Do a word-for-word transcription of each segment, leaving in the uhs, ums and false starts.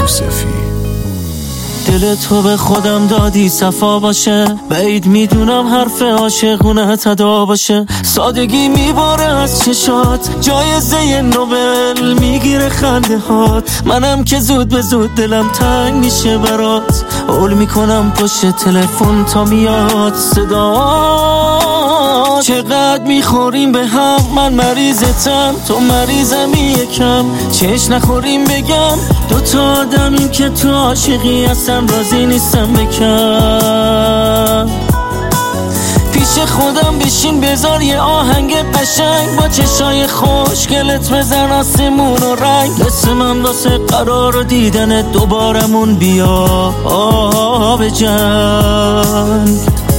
یوسفی. دل تو به خودم دادی صفا باشه، بعید میدونم حرف عاشقونه تدا باشه. سادگی میباره از چشات، جایزه نوبل میگیره خنده هات. منم که زود به زود دلم تنگ میشه برات، اول میکنم پشت تلفن تا میاد صدا. چقدر میخوریم به هم، من مریضتم تو مریضمی یکم. چش نخوریم بگم دوتا آدمیم که تو عاشقی هستم، راضی نیستم بکن. پیش خودم بشین بذار یه آهنگ قشنگ، با چشای خوشگلت بزن آسمون و رنگ. دست من واسه قرار دیدن دوبارمون بیا آب جنگ.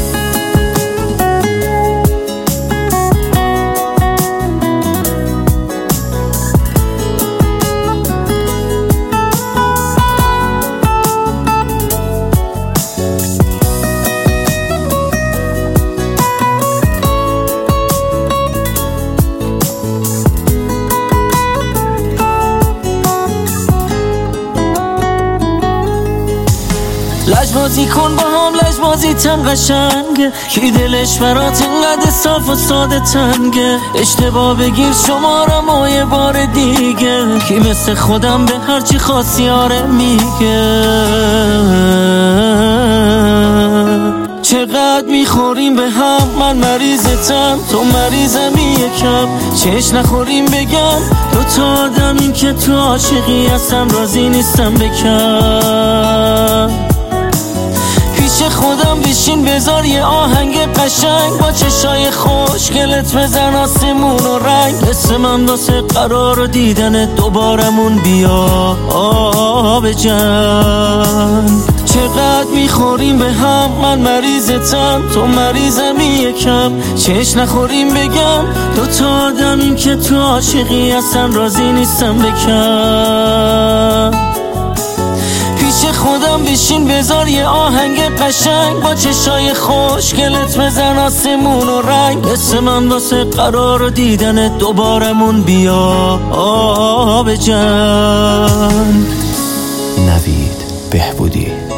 لجبازی کن با هم، لجبازی تن قشنگه. کی دلش برات اینقدر صاف و ساده تنگه؟ اشتباه بگیر شمارم و یه بار دیگه. کی مثل خودم به هرچی خاصی آره میگه. چقدر میخوریم به هم، من مریضتم تو مریضمی یکم. چش نخوریم بگم دوتا آدمیم که تو عاشقی هستم، راضی نیستم بکن. پیش خودم بشین بذار یه آهنگ قشنگ، با چشای خوشگلت بزن آسمون و رنگ. دست من واسه قرار دیدن دوبارمون بیا آب جنگ. چقدر میخوریم به هم، من مریضتم تو مریضمی یکم. چش نخوریم بگم دوتا آدمیم که تو عاشقی هستن، راضی نیستم بکن. پیش خودم بشین بذار یه آهنگ قشنگ، با چشای خوشگلت بزن آسمون و رنگ. دست من واسه قرار دیدن دوبارمون بیا آب جنگ. نوید بهبودی.